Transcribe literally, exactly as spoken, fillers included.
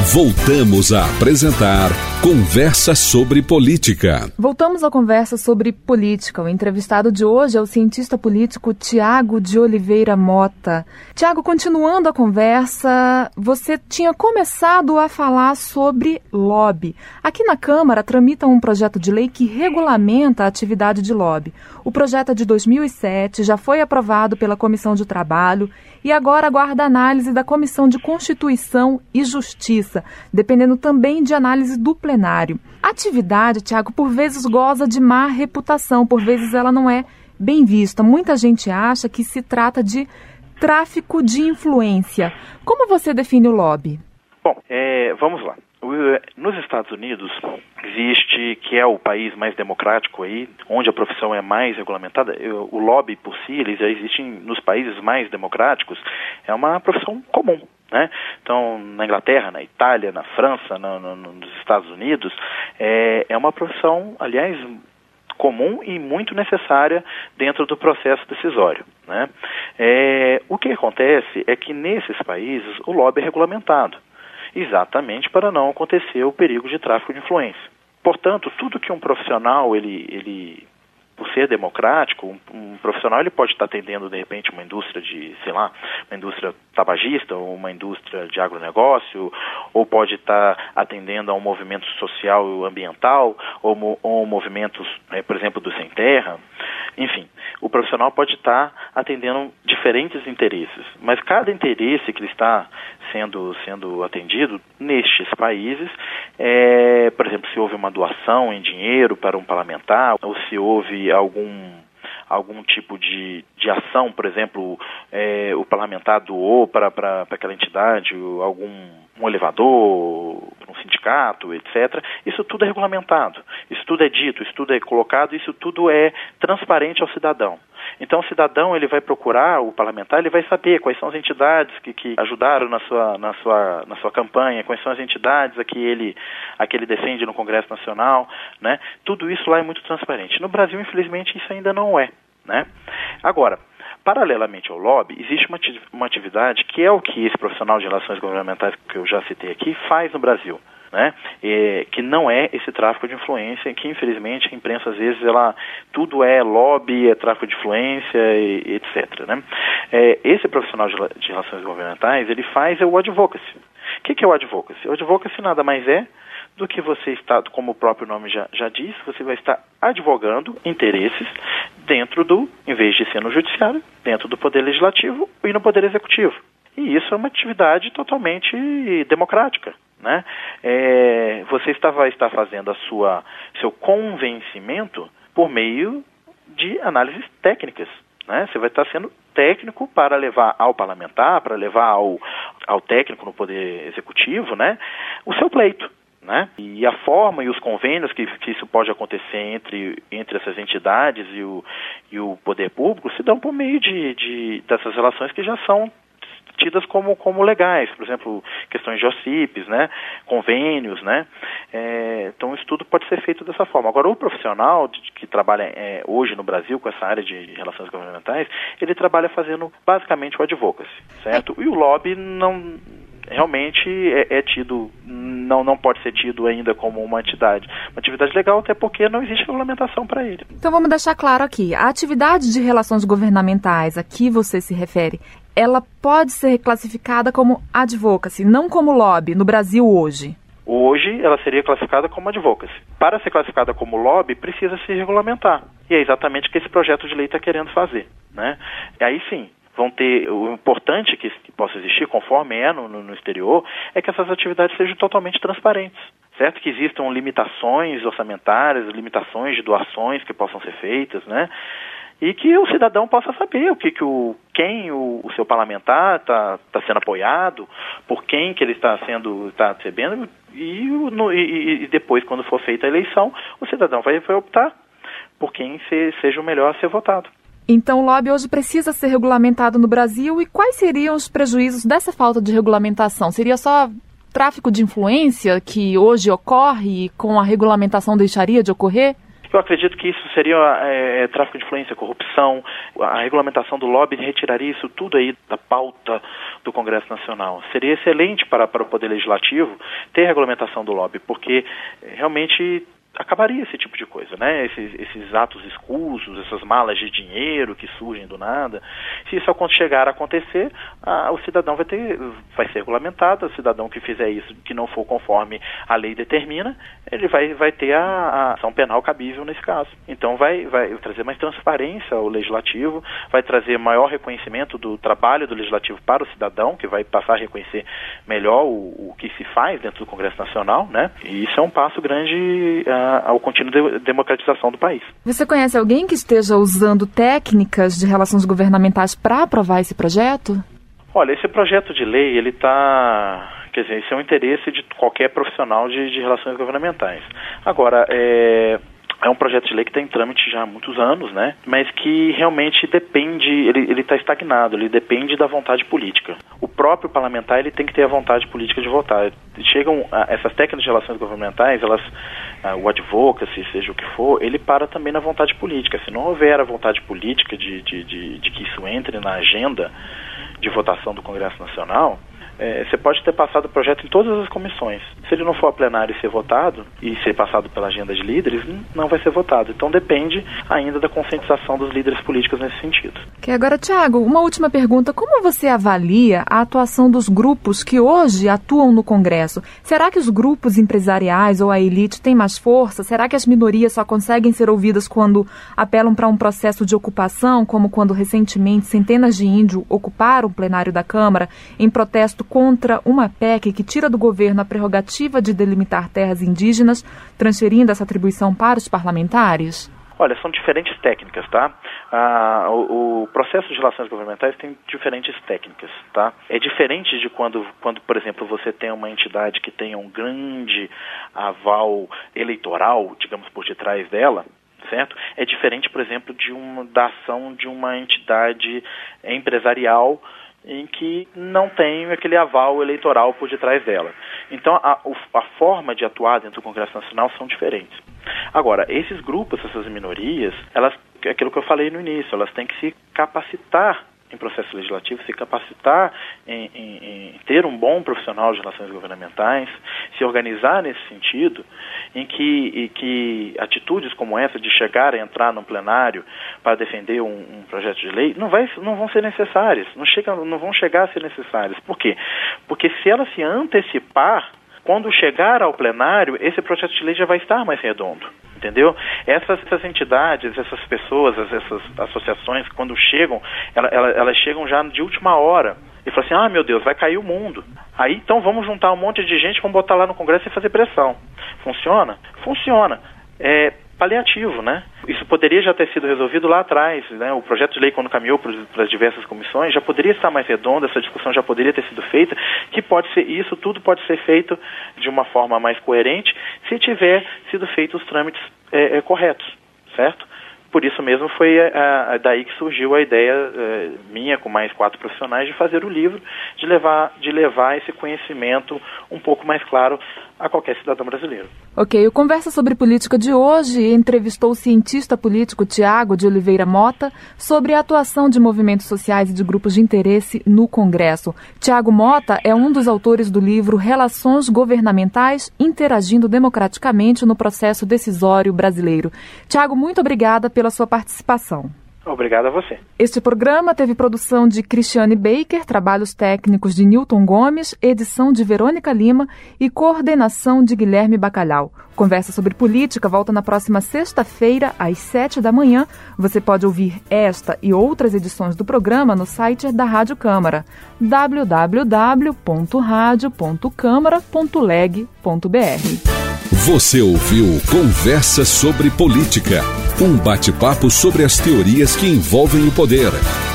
Voltamos a apresentar Conversa sobre Política. Voltamos à conversa sobre política. O entrevistado de hoje é o cientista político Tiago de Oliveira Mota. Tiago, continuando a conversa, você tinha começado a falar sobre lobby. Aqui na Câmara tramita um projeto de lei que regulamenta a atividade de lobby. O projeto é de dois mil e sete, já foi aprovado pela Comissão de Trabalho e agora aguarda análise da Comissão de Constituição e Justiça, dependendo também de análise do plenário. A atividade, Tiago, por vezes goza de má reputação, por vezes ela não é bem vista. Muita gente acha que se trata de tráfico de influência. Como você define o lobby? Bom, é, vamos lá. Nos Estados Unidos existe, que é o país mais democrático aí, onde a profissão é mais regulamentada, o lobby por si, ele já existe nos países mais democráticos, é uma profissão comum, né? Então, na Inglaterra, na Itália, na França, no, no, nos Estados Unidos, é, é uma profissão, aliás, comum e muito necessária dentro do processo decisório, né? É, o que acontece é que nesses países o lobby é regulamentado, exatamente para não acontecer o perigo de tráfico de influência. Portanto, tudo que um profissional, ele, ele por ser democrático, um, um profissional ele pode estar atendendo, de repente, uma indústria de, sei lá, uma indústria tabagista, ou uma indústria de agronegócio, ou pode estar atendendo a um movimento social e ambiental, ou, ou movimentos, é, por exemplo, do sem terra. Enfim, o profissional pode estar atendendo diferentes interesses, mas cada interesse que ele está sendo, sendo atendido nestes países, é, por exemplo, se houve uma doação em dinheiro para um parlamentar, ou se houve algum, algum tipo de, de ação, por exemplo, é, o parlamentar doou para, para, para aquela entidade algum um elevador, um sindicato, etcétera. Isso tudo é regulamentado, isso tudo é dito, isso tudo é colocado, isso tudo é transparente ao cidadão. Então o cidadão ele vai procurar o parlamentar, ele vai saber quais são as entidades que, que ajudaram na sua, na, sua, na sua campanha, quais são as entidades a que ele, a que ele defende no Congresso Nacional, né? Tudo isso lá é muito transparente. No Brasil, infelizmente, isso ainda não é, né? Agora, paralelamente ao lobby, existe uma, uma atividade que é o que esse profissional de relações governamentais que eu já citei aqui faz no Brasil, né? É, que não é esse tráfico de influência, que infelizmente a imprensa às vezes ela, tudo é lobby, é tráfico de influência, e, etcétera, né? É, esse profissional de, de relações governamentais, ele faz é o advocacy. O que, que é o advocacy? O advocacy nada mais é do que você está, como o próprio nome já, já diz, você vai estar advogando interesses dentro do, em vez de ser no judiciário, dentro do poder legislativo e no poder executivo. E isso é uma atividade totalmente democrática, né? É, você está, vai estar fazendo a sua, seu convencimento por meio de análises técnicas, né? Você vai estar sendo técnico para levar ao parlamentar, para levar ao, ao técnico no poder executivo, né, o seu pleito, né? E a forma e os convênios que, que isso pode acontecer entre, entre essas entidades e o, e o poder público se dão por meio de, de, dessas relações que já são tidas como, como legais, por exemplo, questões de O C I Ps, né, convênios, né, é, então isso tudo pode ser feito dessa forma. Agora, o profissional de, que trabalha é, hoje no Brasil com essa área de relações governamentais, ele trabalha fazendo basicamente o advocacy, certo? E o lobby não... realmente é, é tido, não, não pode ser tido ainda como uma atividade, uma atividade legal, até porque não existe regulamentação para ele. Então vamos deixar claro aqui, a atividade de relações governamentais a que você se refere, ela pode ser classificada como advocacy, não como lobby, no Brasil hoje? Hoje ela seria classificada como advocacy. Para ser classificada como lobby, precisa se regulamentar. E é exatamente o que esse projeto de lei está querendo fazer, né? E aí sim, vão ter, o importante que, que possa existir, conforme é no, no, no exterior, é que essas atividades sejam totalmente transparentes, certo? Que existam limitações orçamentárias, limitações de doações que possam ser feitas, né? E que o cidadão possa saber o que, que o, quem o, o seu parlamentar está tá sendo apoiado, por quem que ele está sendo, está recebendo, e, no, e, e depois, quando for feita a eleição, o cidadão vai, vai optar por quem se, seja o melhor a ser votado. Então o lobby hoje precisa ser regulamentado no Brasil, e quais seriam os prejuízos dessa falta de regulamentação? Seria só tráfico de influência que hoje ocorre e com a regulamentação deixaria de ocorrer? Eu acredito que isso seria é, tráfico de influência, corrupção, a regulamentação do lobby retiraria isso tudo aí da pauta do Congresso Nacional. Seria excelente para, para o Poder Legislativo ter regulamentação do lobby, porque realmente acabaria esse tipo de coisa, né? Esses, esses atos escusos, essas malas de dinheiro que surgem do nada. Se isso chegar a acontecer, a, o cidadão vai ter, vai ser regulamentado. O cidadão que fizer isso, que não for conforme a lei determina, ele vai, vai ter a, a ação penal cabível nesse caso. Então vai, vai trazer mais transparência ao legislativo, vai trazer maior reconhecimento do trabalho do legislativo para o cidadão, que vai passar a reconhecer melhor o, o que se faz dentro do Congresso Nacional, né? E isso é um passo grande uh, ao contínuo de democratização do país. Você conhece alguém que esteja usando técnicas de relações governamentais para aprovar esse projeto? Olha, esse projeto de lei, ele está... Quer dizer, esse é um interesse de qualquer profissional de, de relações governamentais. Agora, é... É um projeto de lei que está em trâmite já há muitos anos, né? Mas que realmente depende, ele está estagnado, ele depende da vontade política. O próprio parlamentar ele tem que ter a vontade política de votar. Chegam a, essas técnicas de relações governamentais, elas, a, o advocacy, seja o que for, ele para também na vontade política. Se não houver a vontade política de, de, de, de que isso entre na agenda de votação do Congresso Nacional, É, você pode ter passado o projeto em todas as comissões. Se ele não for a plenário e ser votado, e ser passado pela agenda de líderes, não vai ser votado. Então depende ainda da conscientização dos líderes políticos nesse sentido. Okay, agora, Tiago, uma última pergunta. Como você avalia a atuação dos grupos que hoje atuam no Congresso? Será que os grupos empresariais ou a elite têm mais força? Será que as minorias só conseguem ser ouvidas quando apelam para um processo de ocupação, como quando recentemente centenas de índios ocuparam o plenário da Câmara em protesto contra uma P E C que tira do governo a prerrogativa de delimitar terras indígenas, transferindo essa atribuição para os parlamentares? Olha, são diferentes técnicas, tá? Ah, o, o processo de relações governamentais tem diferentes técnicas, tá? É diferente de quando, quando, por exemplo, você tem uma entidade que tenha um grande aval eleitoral, digamos, por detrás dela, certo? É diferente, por exemplo, de uma, da ação de uma entidade empresarial em que não tem aquele aval eleitoral por detrás dela. Então, a, a forma de atuar dentro do Congresso Nacional são diferentes. Agora, esses grupos, essas minorias, elas, é aquilo que eu falei no início, elas têm que se capacitar em processo legislativo, se capacitar em, em, em ter um bom profissional de relações governamentais, se organizar nesse sentido, em que, em que atitudes como essa de chegar a entrar no plenário para defender um, um projeto de lei não, vai, não vão ser necessárias, não, chega, não vão chegar a ser necessárias. Por quê? Porque se ela se antecipar, quando chegar ao plenário, esse projeto de lei já vai estar mais redondo. Entendeu? Essas, essas entidades, essas pessoas, essas associações, quando chegam, elas, elas, elas chegam já de última hora e falam assim, ah, meu Deus, vai cair o mundo. Aí, então, vamos juntar um monte de gente, vamos botar lá no Congresso e fazer pressão. Funciona? Funciona. É paliativo, né? Isso poderia já ter sido resolvido lá atrás, né? O projeto de lei, quando caminhou para as diversas comissões, já poderia estar mais redondo, essa discussão já poderia ter sido feita, que pode ser, isso tudo pode ser feito de uma forma mais coerente se tiver sido feito os trâmites é, é, corretos, certo? Por isso mesmo foi a, a, daí que surgiu a ideia é, minha, com mais quatro profissionais, de fazer o livro, de levar, de levar esse conhecimento um pouco mais claro a qualquer cidadão brasileiro. Ok, o Conversa sobre Política de hoje entrevistou o cientista político Tiago de Oliveira Mota sobre a atuação de movimentos sociais e de grupos de interesse no Congresso. Tiago Mota é um dos autores do livro Relações Governamentais Interagindo Democraticamente no Processo Decisório Brasileiro. Tiago, muito obrigada pela sua participação. Obrigado a você. Este programa teve produção de Cristiane Baker, trabalhos técnicos de Newton Gomes, edição de Verônica Lima e coordenação de Guilherme Bacalhau. Conversa sobre Política volta na próxima sexta-feira, às sete da manhã. Você pode ouvir esta e outras edições do programa no site da Rádio Câmara, w w w ponto rádio ponto câmara ponto leg ponto b r. Você ouviu Conversa sobre Política, um bate-papo sobre as teorias que envolvem o poder.